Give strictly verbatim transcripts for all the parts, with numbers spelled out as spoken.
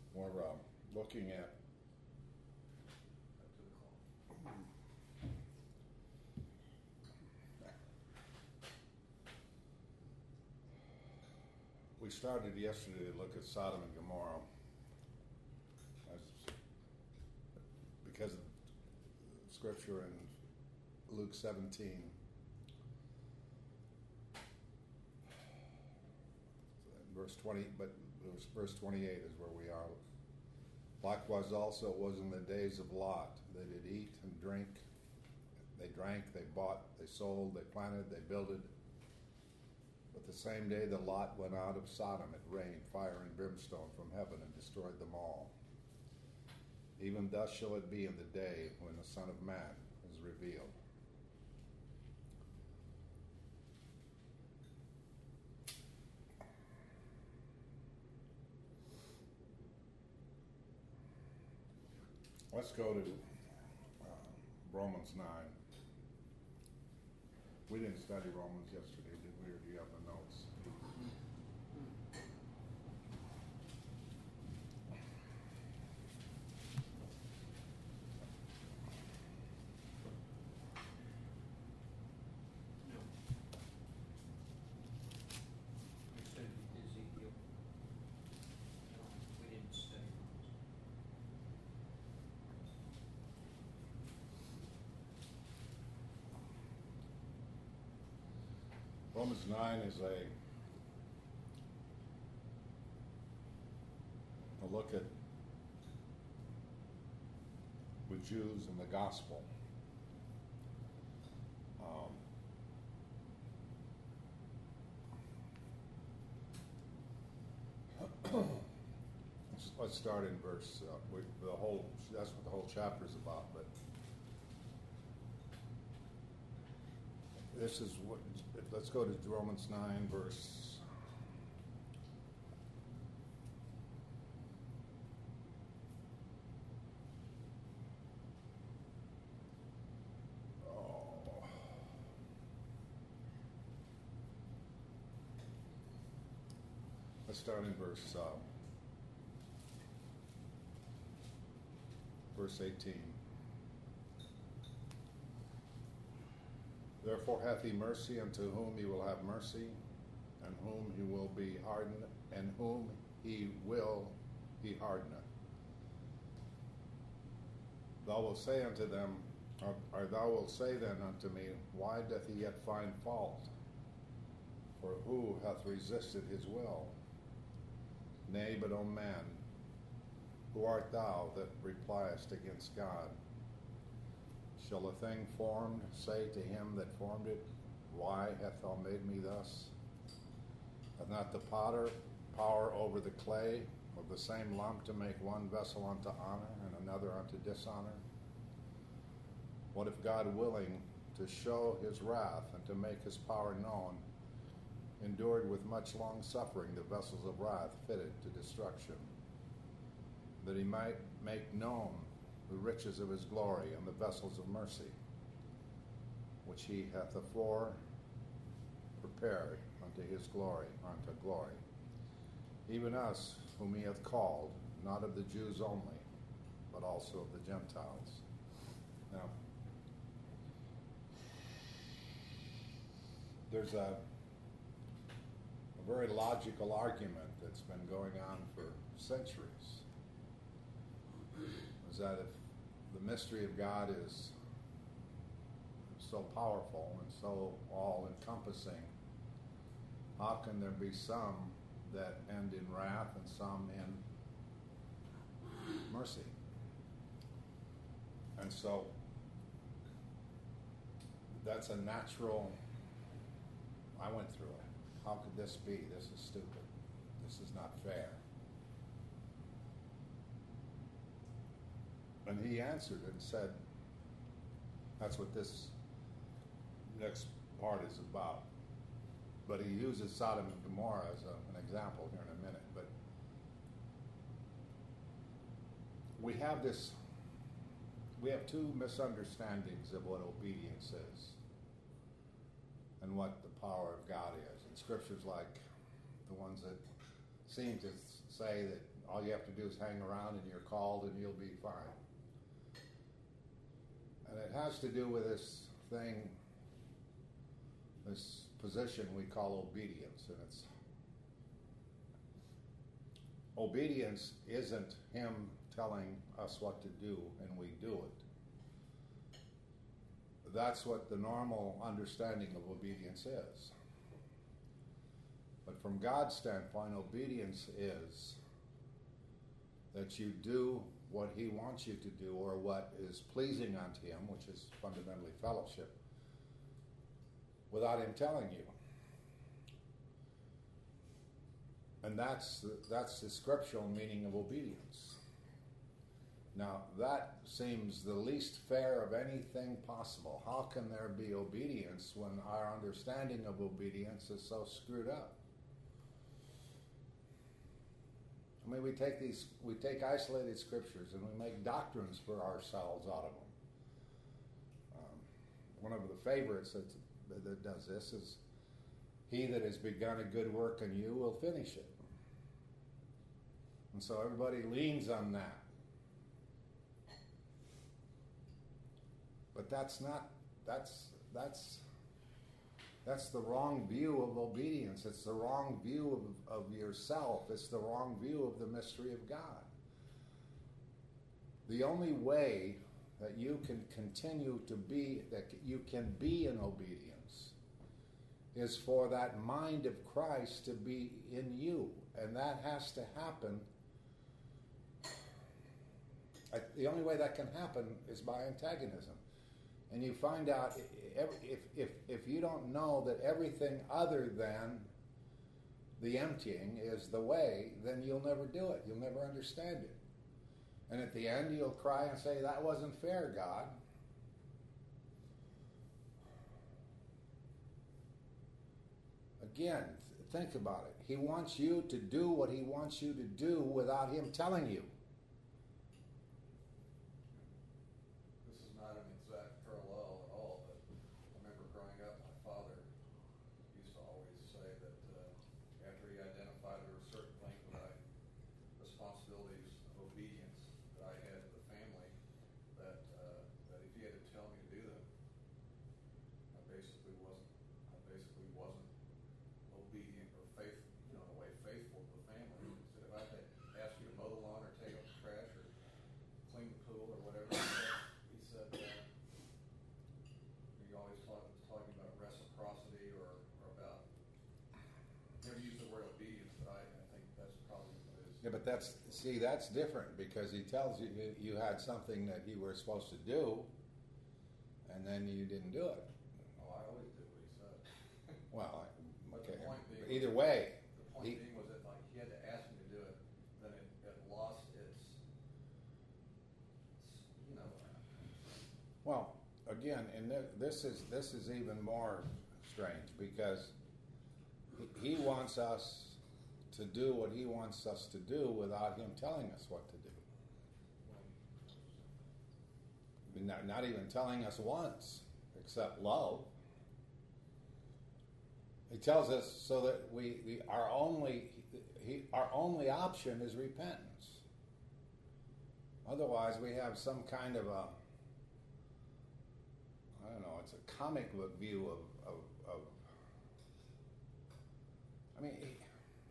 We're uh, looking at we started yesterday to look at Sodom and Gomorrah as, because of scripture in Luke seventeen. Verse twenty, but it was verse twenty-eight is where we are. Likewise also it was in the days of Lot. They did eat and drink. They drank, they bought, they sold, they planted, they builded. But the same day that Lot went out of Sodom, it rained fire and brimstone from heaven and destroyed them all. Even thus shall it be in the day when the Son of Man is revealed. Let's go to uh, Romans nine. We didn't study Romans yesterday, did we? Or do you have the notes? No. I studied Ezekiel. No, we didn't study Romans. Romans nine is a, a look at the Jews and the gospel. Um, let's, let's start in verse, uh, we, the whole, that's what the whole chapter is about, but this is what, let's go to Romans nine, verse oh, let's start in verse uh, verse eighteen. Therefore hath he mercy unto whom he will have mercy, and whom he will be hardened, and whom he will he hardeneth. Thou wilt say unto them, or, or thou wilt say then unto me, why doth he yet find fault? For who hath resisted his will? Nay, but O man, who art thou that repliest against God? Shall a thing formed say to him that formed it, why hast thou made me thus? Hath not the potter power over the clay of the same lump to make one vessel unto honor and another unto dishonor? What if God, willing to show his wrath and to make his power known, endured with much long suffering the vessels of wrath fitted to destruction, that he might make known the riches of his glory and the vessels of mercy, which he hath afore prepared unto his glory, unto glory. Even us, whom he hath called, not of the Jews only, but also of the Gentiles. Now, there's a, a very logical argument that's been going on for centuries. Is that if the mystery of God is so powerful and so all-encompassing, how can there be some that end in wrath and some in mercy? And so that's a natural, I went through it. How could this be? This is stupid. This is not fair. And he answered and said, that's what this next part is about. But he uses Sodom and Gomorrah as a, an example here in a minute. But we have this, we have two misunderstandings of what obedience is and what the power of God is. And scriptures like the ones that seem to say that all you have to do is hang around and you're called and you'll be fine. And it has to do with this thing, this position we call obedience. And it's obedience isn't him telling us what to do and we do it. That's what the normal understanding of obedience is. But from God's standpoint, obedience is that you do what he wants you to do, or what is pleasing unto him, which is fundamentally fellowship, without him telling you. And that's the, that's the scriptural meaning of obedience. Now, that seems the least fair of anything possible. How can there be obedience when our understanding of obedience is so screwed up? I mean, we take these, we take isolated scriptures and we make doctrines for ourselves out of them. Um, one of the favorites that, that does this is, "He that has begun a good work in you will finish it." And so everybody leans on that. But that's not, that's, that's, that's the wrong view of obedience. It's the wrong view of, of yourself. It's the wrong view of the mystery of God. The only way that you can continue to be, that you can be in obedience, is for that mind of Christ to be in you. And that has to happen. The only way that can happen is by antagonism. And you find out, if, if, if you don't know that everything other than the emptying is the way, then you'll never do it. You'll never understand it. And at the end, you'll cry and say, "That wasn't fair, God." Again, think about it. He wants you to do what he wants you to do without him telling you. Yeah, but that's, see, that's different, because he tells you you had something that you were supposed to do, and then you didn't do it. Oh, I always did what he said. Well, But okay. the point being, Either way, the point he, being was that like he had to ask me to do it, then it, it lost its, you know. well, again, and th- this is this is even more strange, because he, he wants us to do what he wants us to do without him telling us what to do. Not, not even telling us once, except love. He tells us so that we, we our only he, our only option is repentance. Otherwise, we have some kind of a, I don't know, it's a comic book view of of, of I mean. He,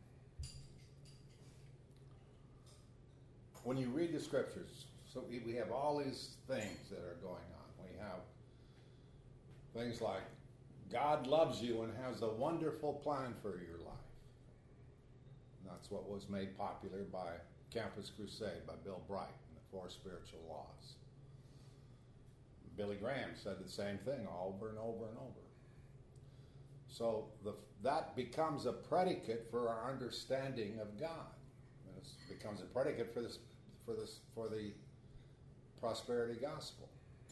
When you read the scriptures, so we, we have all these things that are going on. We have things like, God loves you and has a wonderful plan for your life. And that's what was made popular by Campus Crusade, by Bill Bright, and the Four Spiritual Laws. Billy Graham said the same thing over and over and over. So the, that becomes a predicate for our understanding of God. It becomes a predicate for this, for this, for the prosperity gospel.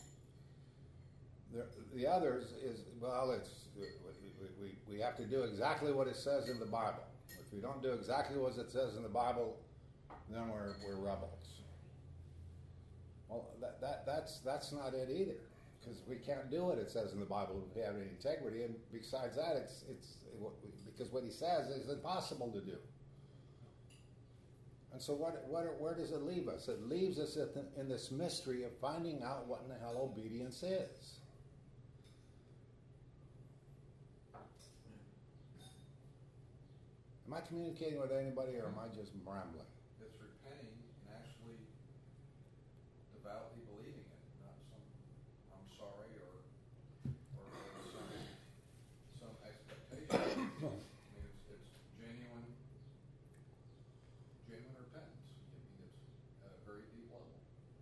The, the others is, well, it's we, we, we have to do exactly what it says in the Bible. If we don't do exactly what it says in the Bible, then we're we're rebels. Well, that, that that's that's not it either, because we can't do what it says in the Bible if we have any integrity. And besides that, it's it's because what he says is impossible to do. And so what, what, where does it leave us? It leaves us at the, in this mystery of finding out what in the hell obedience is. Am I communicating with anybody, or am I just rambling? It's repenting and actually devoutly believing it, not some, I'm sorry, or, or some, some expectation. I mean, it's, it's genuine, genuine repentance. I mean, it's at a very deep level.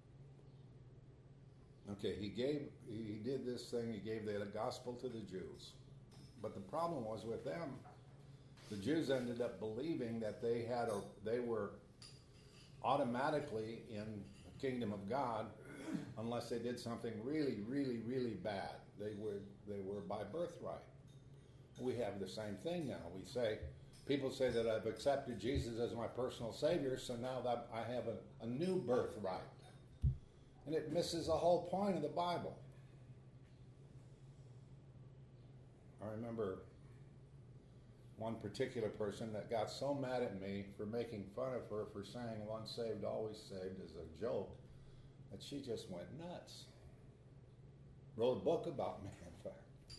Okay, he gave, he did this thing, he gave the gospel to the Jews. But the problem was with them, the Jews ended up believing that they had a, they were automatically in the kingdom of God unless they did something really, really, really bad. They were, they were by birthright. We have the same thing now. We say, people say that I've accepted Jesus as my personal Savior, so now that I have a, a new birthright. And it misses the whole point of the Bible. I remember one particular person that got so mad at me for making fun of her for saying once saved, always saved as a joke, that she just went nuts. Wrote a book about me, in fact.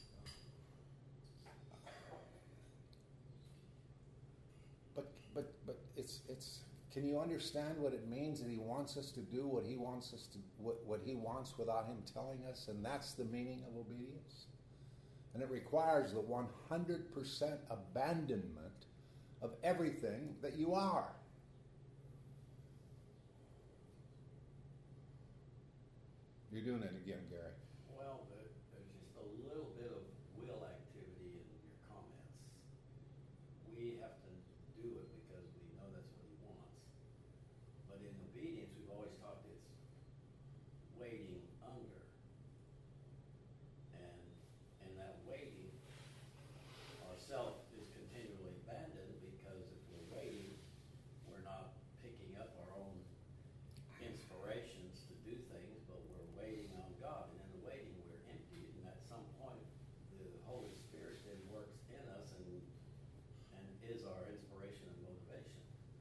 But but but it's it's can you understand what it means that he wants us to do what he wants us to what, what he wants without him telling us? And that's the meaning of obedience. And it requires the one hundred percent abandonment of everything that you are. You're doing it again, Gary. Well, there- there's just a little bit of will activity in your comments. We have to do it because we know that's what he wants. But in obedience, we've always talked it's waiting under. And in that waiting, ourself is continually abandoned because if we're waiting, we're not picking up our own inspirations to do things, but we're waiting on God. And in the waiting, we're empty. And at some point, the Holy Spirit then works in us and and is our inspiration and motivation.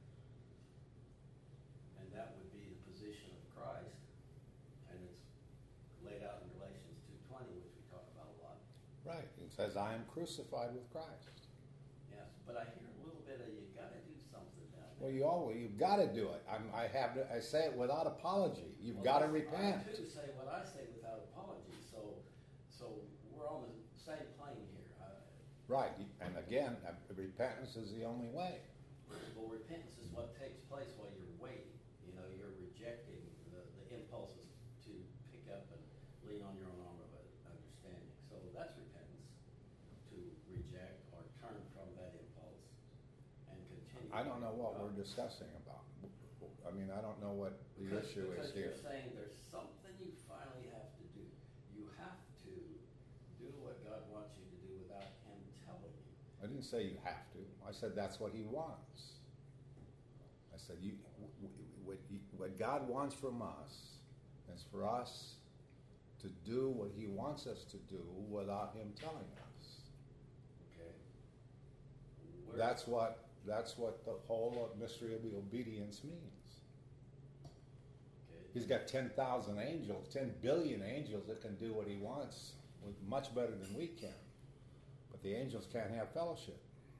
And that would be the position of Christ. And it's laid out in Galatians two twenty, which we talk about a lot. Right. It says, I am crucified with Christ. Yes, but I hear a little bit of you got to do something down there. Well, you always, you've got to do it. I'm, I have to, I say it without apology. You've Well, got to that's- repent. I too say what I say without apology. So, so we're on the same plane here. Uh, Right. And again, uh, repentance is the only way. well, repentance is what takes place while you're waiting. You know, you're rejecting the, the impulses to pick up and lean on your own arm of understanding. So that's repentance, to reject or turn from that impulse and continue. I don't know what God. we're discussing about. I mean, I don't know what the Because- issue is because here. you're saying there's something you finally have to do. You have to do what God wants you to do without Him telling you. I didn't say you have to. I said that's what he wants. I said you, w- w- what, you, what God wants from us is for us to do what he wants us to do without him telling us. Okay. Where- That's what that's what the whole mystery of the obedience means. Okay. He's got ten thousand angels, ten billion angels that can do what he wants with much better than we can. But the angels can't have fellowship.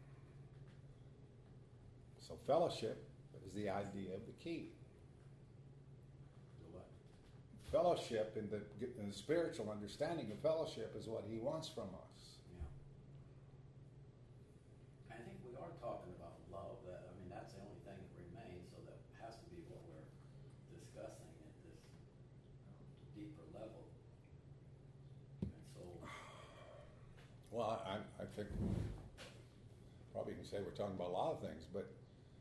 So fellowship is the idea of the key. The what? Fellowship in the, in the spiritual understanding of fellowship is what he wants from us. Yeah. I think we are talking about love. That I mean, that's the only thing that remains. So that has to be what we're discussing at this deeper level. And so, Well, I, I think probably can say we're talking about a lot of things, but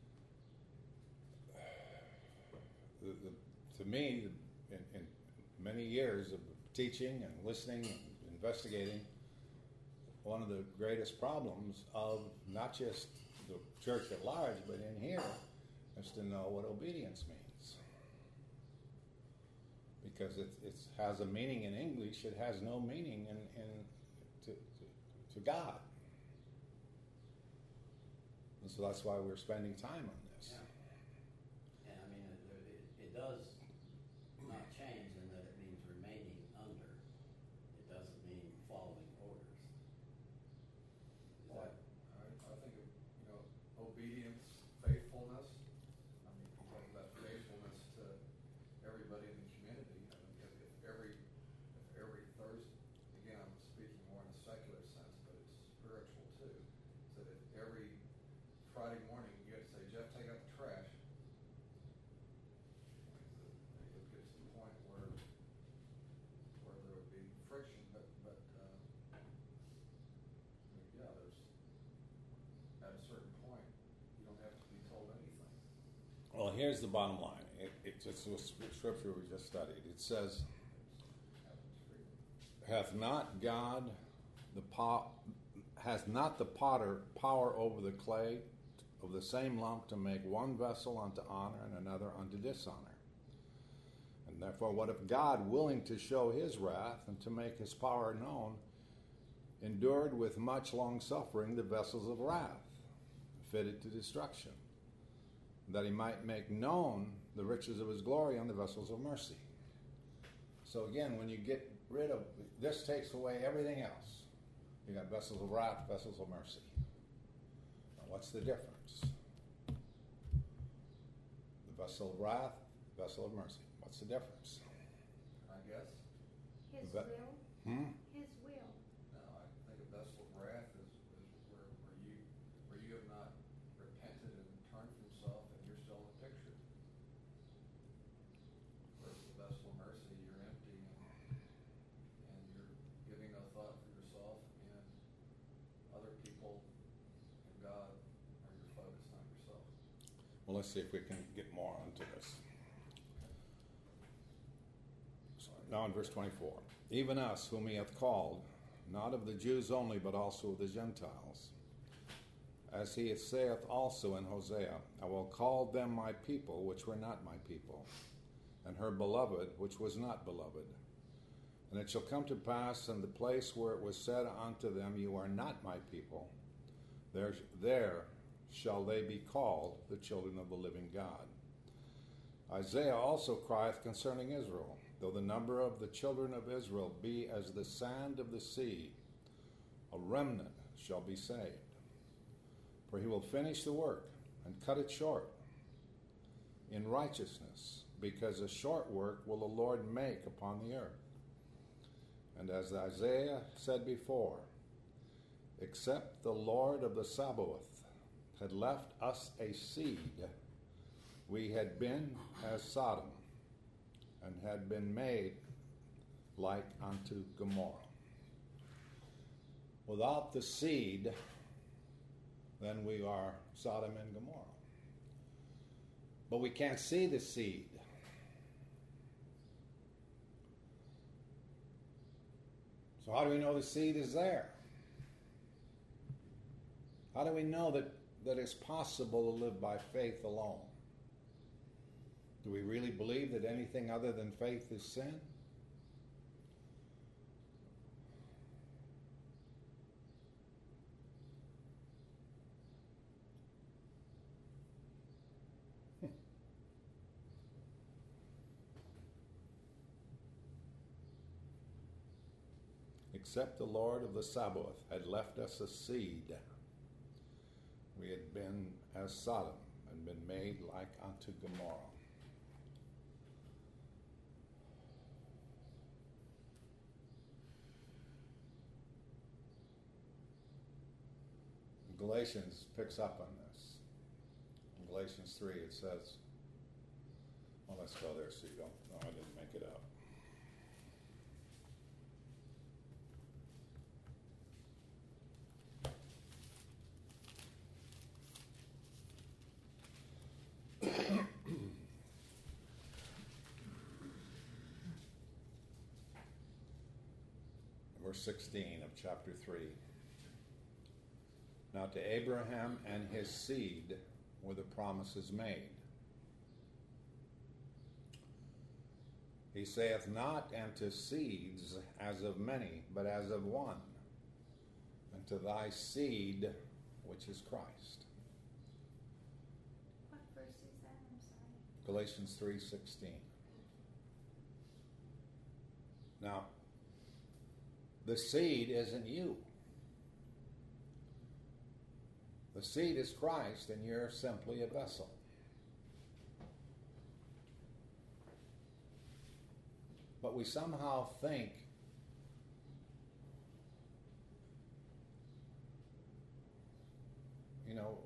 the, the, to me, in, in many years of teaching and listening and investigating, one of the greatest problems of not just the church at large, but in here, is to know what obedience means. Because it it's, has a meaning in English, it has no meaning in, in to, to, to God. And so that's why we're spending time on this. yeah. does not change in that it means remaining under. It doesn't mean following orders. Is Well, that, I, I think of, you know, obedience, faithfulness. I mean, you talk about faithfulness to everybody in the community. I mean, if, if every, if every Thursday, again, I'm speaking more in a secular sense, but it's spiritual too. So that if every Friday morning you had to say, Jeff, take out the trash. It gets to the point where, where there would be friction, but, but, uh, yeah, there's, at a certain point, you don't have to be told anything. Well, here's the bottom line. It, it just was scripture we just studied. It says, Happens freely. hath not God the po- hath not the potter power over the clay of the same lump to make one vessel unto honor and another unto dishonor? And therefore, what if God, willing to show his wrath and to make his power known, endured with much long suffering the vessels of wrath, fitted to destruction, that he might make known the riches of his glory on the vessels of mercy? So again, when you get rid of, this takes away everything else. You got vessels of wrath, vessels of mercy. Now what's the difference? The vessel of wrath, vessel of mercy. What's the difference? I guess, His But- will, Hmm? his will. no, I think a vessel of wrath is, is where, where you, where you have not repented and turned from self and you're still in the picture. Whereas the vessel of mercy, you're empty and, and you're giving no thought for yourself and other people and God, or you're focused on yourself. Well, let's see if we can get more onto this. So, now in verse twenty-four. Even us, whom he hath called, not of the Jews only, but also of the Gentiles. As he saith also in Hosea, I will call them my people, which were not my people, and her beloved, which was not beloved. And it shall come to pass in the place where it was said unto them, you are not my people, there, there shall they be called the children of the living God. Isaiah also crieth concerning Israel, though the number of the children of Israel be as the sand of the sea, a remnant shall be saved. For he will finish the work and cut it short in righteousness, because a short work will the Lord make upon the earth. And as Isaiah said before, except the Lord of the Sabaoth had left us a seed, we had been as Sodom, and had been made like unto Gomorrah. Without the seed, then we are Sodom and Gomorrah. But we can't see the seed. So how do we know the seed is there? How do we know that, that it's possible to live by faith alone? Do we really believe that anything other than faith is sin? Except the Lord of the Sabaoth had left us a seed, we had been as Sodom and been made like unto Gomorrah. Galatians picks up on this. In Galatians three it says, well, let's go there so you don't, no, I didn't make it up. Verse sixteen of chapter three. Now to Abraham and his seed were the promises made. He saith not, and to seeds as of many, but as of one, and to thy seed, which is Christ. What verse is that? I'm sorry. Galatians three sixteen. Now, the seed isn't you. The seed is Christ, and you're simply a vessel. But we somehow think you know,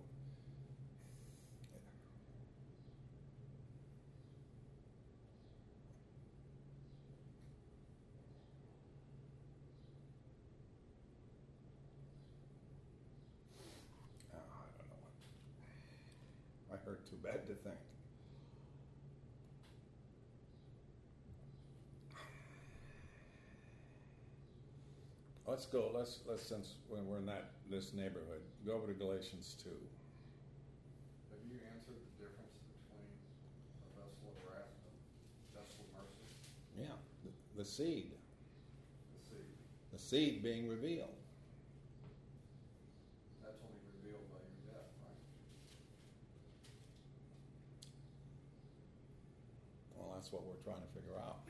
oh, I don't know what. I hurt too bad to think. Let's go. Let's let's since when we're in that this neighborhood, go over to Galatians two. Have you answered the difference between a vessel of wrath and a vessel of mercy? Yeah, the, the seed. The seed. The seed being revealed. That's only revealed by your death, right? Well, that's what we're trying to figure out.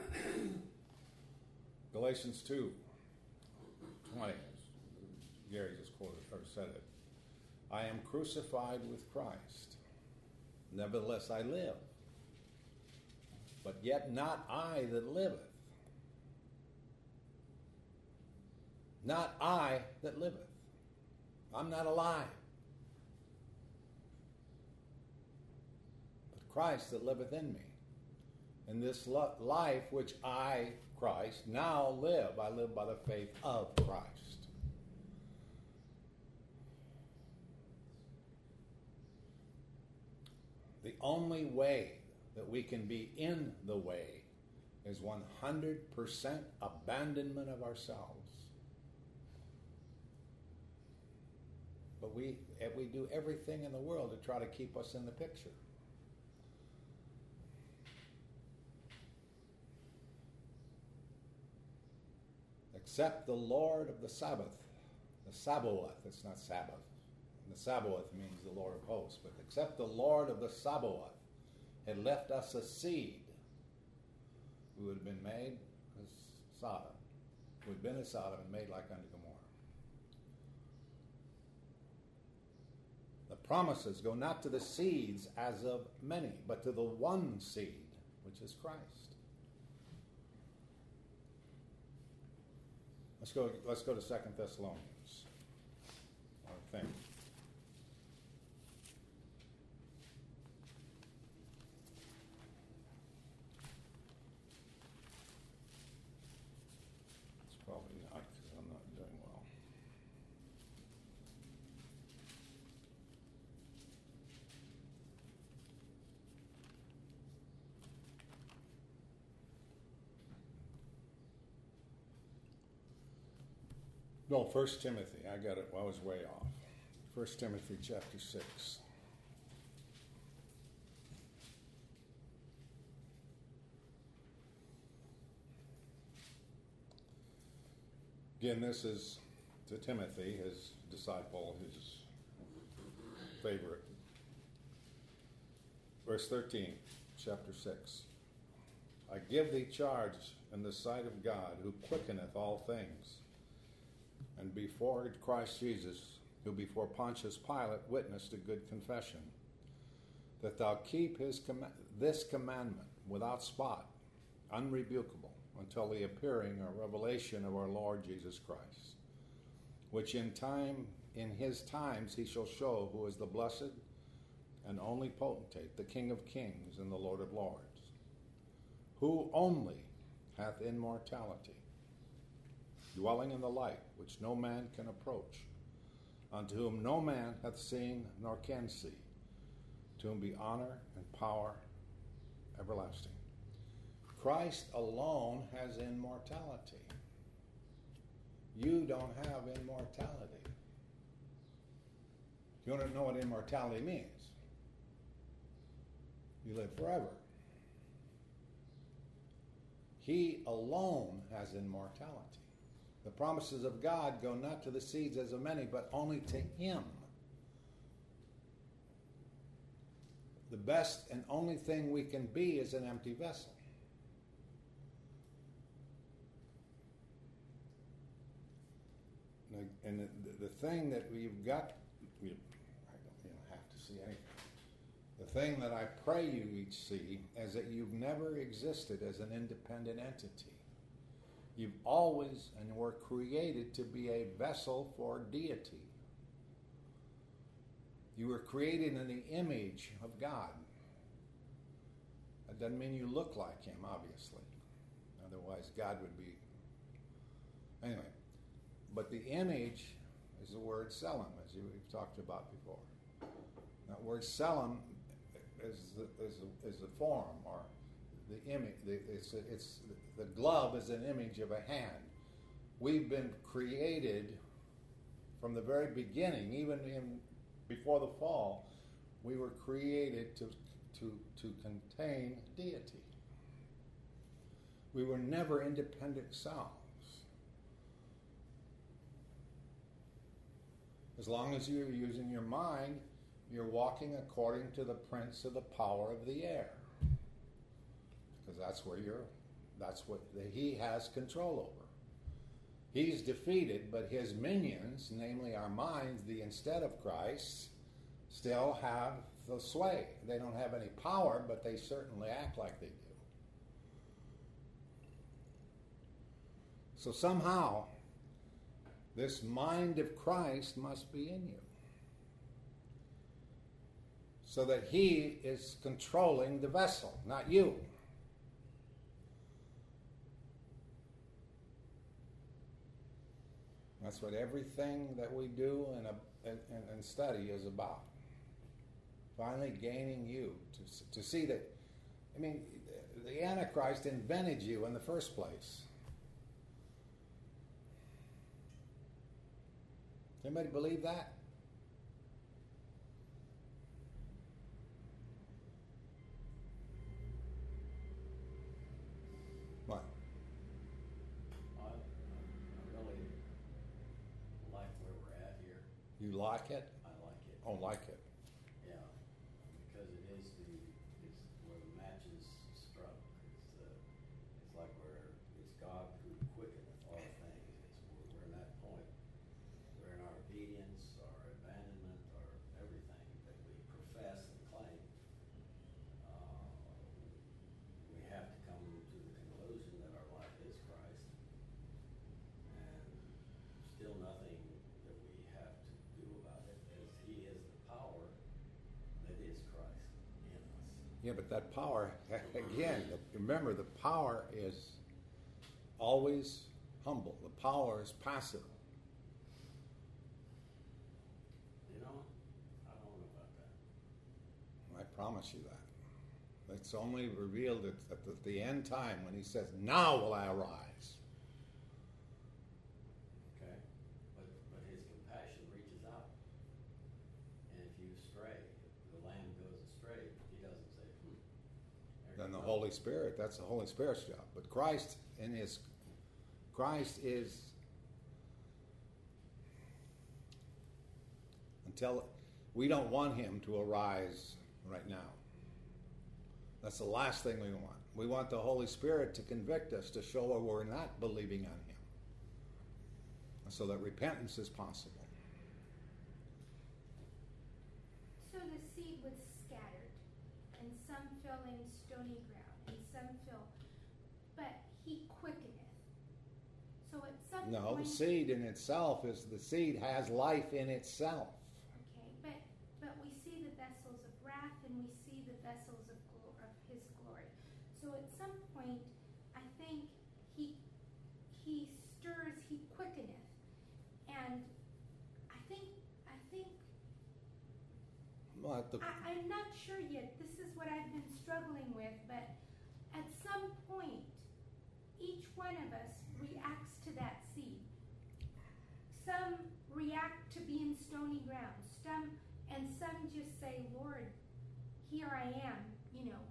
Galatians two. twenty, Gary just quoted or said it. I am crucified with Christ. Nevertheless I live. But yet not I that liveth. Not I that liveth. I'm not alive. But Christ that liveth in me. And this lo- life which I, Christ, now live, I live by the faith of Christ. The only way that we can be in the way is one hundred percent abandonment of ourselves. But we, we do everything in the world to try to keep us in the picture. Except the Lord of the Sabbath. The Sabaoth, it's not Sabbath. The Sabaoth means the Lord of hosts. But except the Lord of the Sabaoth had left us a seed, we would have been made as Sodom. We would have been as Sodom and made like unto Gomorrah. The promises go not to the seeds as of many, but to the one seed, which is Christ. Let's go. Let's go to Second Thessalonians. I think. It's probably not because I'm not doing well. No, First Timothy. I got it. I was way off. First Timothy chapter six. Again, this is to Timothy, his disciple, his favorite. Verse thirteen, chapter six. I give thee charge in the sight of God, who quickeneth all things, and before Christ Jesus, who before Pontius Pilate witnessed a good confession, that thou keep his com- this commandment without spot, unrebukable, until the appearing or revelation of our Lord Jesus Christ, which in time, in his times he shall show who is the blessed and only potentate, the King of kings and the Lord of lords, who only hath immortality, dwelling in the light which no man can approach, unto whom no man hath seen nor can see, to whom be honor and power everlasting. Christ alone has immortality. You don't have immortality. You want to know what immortality means? You live forever. He alone has immortality. The promises of God go not to the seeds as of many, but only to him. the best and only thing we can be is an empty vessel. And the, the thing that we've got, you, I don't you know, have to see anything. The thing that I pray you each see is that you've never existed as an independent entity. You've always and were created to be a vessel for deity. You were created in the image of God. That doesn't mean you look like Him, obviously. Otherwise, God would be... Anyway. But the image is the word selim, as we've talked about before. That word selim is the, is the, is the form, or the image. The, it's, it's, the glove is an image of a hand. We've been created from the very beginning, even in before the fall, we were created to, to, to contain deity. We were never independent selves. As long as you're using your mind, you're walking according to the prince of the power of the air. Because that's where you're, that's what the, he has control over. He's defeated, but his minions, namely our minds, the instead of Christ, still have the sway. They don't have any power, but they certainly act like they do. So somehow, this mind of Christ must be in you. So that he is controlling the vessel, not you. That's what everything that we do and, and, and study is about. Finally gaining you to, to see that, I mean, the Antichrist invented you in the first place. Anybody believe that? What? I, I really like where we're at here. You like it? I like it. Oh, like it. Yeah, because it is the, it's where the match is struck. It's, uh, it's like where it's God who quickeneth all things. It's we're, we're in that point. We're in our obedience, our abandonment, our everything that we profess and claim. Uh, we have to come to the conclusion that our life is Christ, and still nothing that we have to do about it, as He is the power that is Christ in us. Yeah, but that power, again, remember the power is always humble. The power is passive. You know, I don't know about that. I promise you that. It's only revealed at, at the, the end time when he says, "Now will I arise." Okay, but but His compassion reaches out, and if you stray, if the lamb goes astray, He doesn't say, "Hmm." there Then you the go." Holy Spirit, that's the Holy Spirit's job. But Christ in his, Christ is, until, we don't want him to arise right now. That's the last thing we want. We want the Holy Spirit to convict us, to show where we're not believing on him, so that repentance is possible. So the seed was scattered, and some fell in stony ground, and some fell, but he quickeneth. So at some No, point, the seed in itself is, the seed has life in itself. okay, but but we see the vessels of wrath, and we see the vessels of glo- of his glory. So at some point, I think he he stirs, he quickeneth, and I think I think But the, I, I'm not sure yet. This is what I've been struggling with, but at some point, each one of us reacts to that seed. Some react to being stony ground. Some and some just say, "Lord, here I am." You know,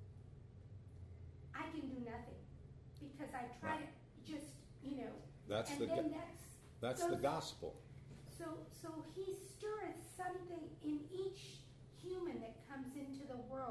I can do nothing because I try Right. to just, you know, that's and the then go- that's that's so- the gospel. so, so he stirreth something in each human that comes into the world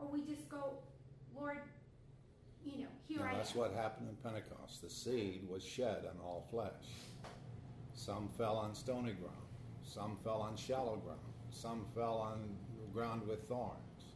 or we just go, Lord, you know, here Now, I am. that's what happened in Pentecost. The seed was shed on all flesh. Some fell on stony ground. Some fell on shallow ground. Some fell on ground with thorns.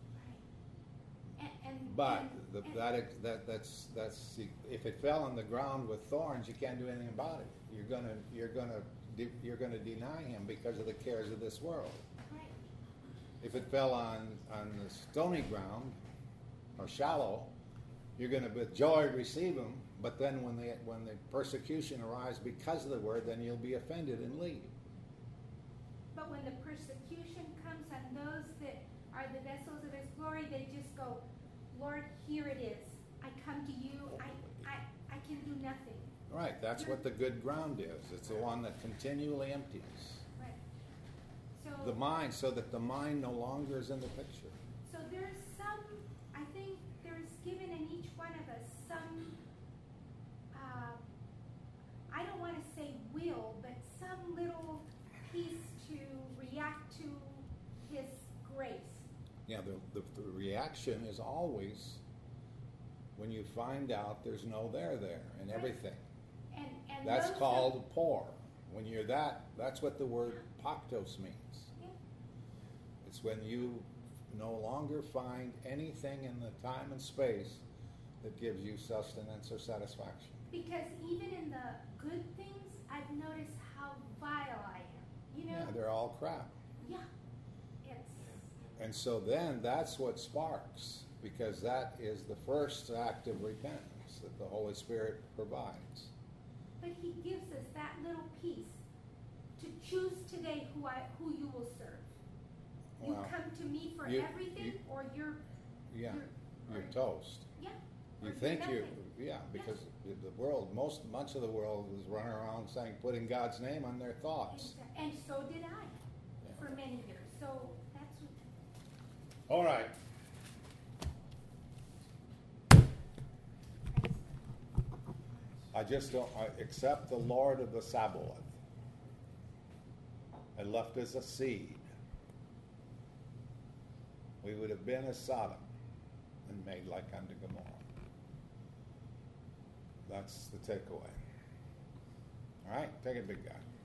Right. And, and, But and, the, and, that ex- that that's that's if it fell on the ground with thorns, you can't do anything about it. You're gonna you're gonna de- you're gonna deny him because of the cares of this world. right. If it fell on on the stony ground or shallow, you're gonna with joy receive him. But then when the when the persecution arrives because of the word, then you'll be offended and leave. But when the persecution comes on those that are the vessels of his glory, they just go, Lord, here it is. I come to you. I, I, I can do nothing. Right. That's what the good ground is. It's the one that continually empties Right. So, the mind, so that the mind no longer is in the picture. so there's some, I think there's given in each one of us some, uh, I don't want to say will, but some little piece to react to his grace. Yeah, the, the, the reaction is always when you find out there's no there there and everything. And, and That's those called poor. When you're that, that's what the word paktos means. Yeah. It's when you no longer find anything in the time and space that gives you sustenance or satisfaction. Because even in the good things, I've noticed how vile I am. You know? Yeah, they're all crap. Yeah. It's And so then that's what sparks, because that is the first act of repentance that the Holy Spirit provides. but he gives us that little piece to choose today who I who you will serve. You Well, come to me for you- everything, you- or you're Yeah, you're, you're or- toast. yeah. You or think you, nothing. yeah, because the world, most, much of the world is running around saying, putting God's name on their thoughts. Exa- And so did I Yeah. for many years. So that's what. All right. I just don't, I accept the Lord of the Sabaoth and left as a seed. We would have been as Sodom and made like unto Gomorrah. That's the takeaway. All right, take it, big guy.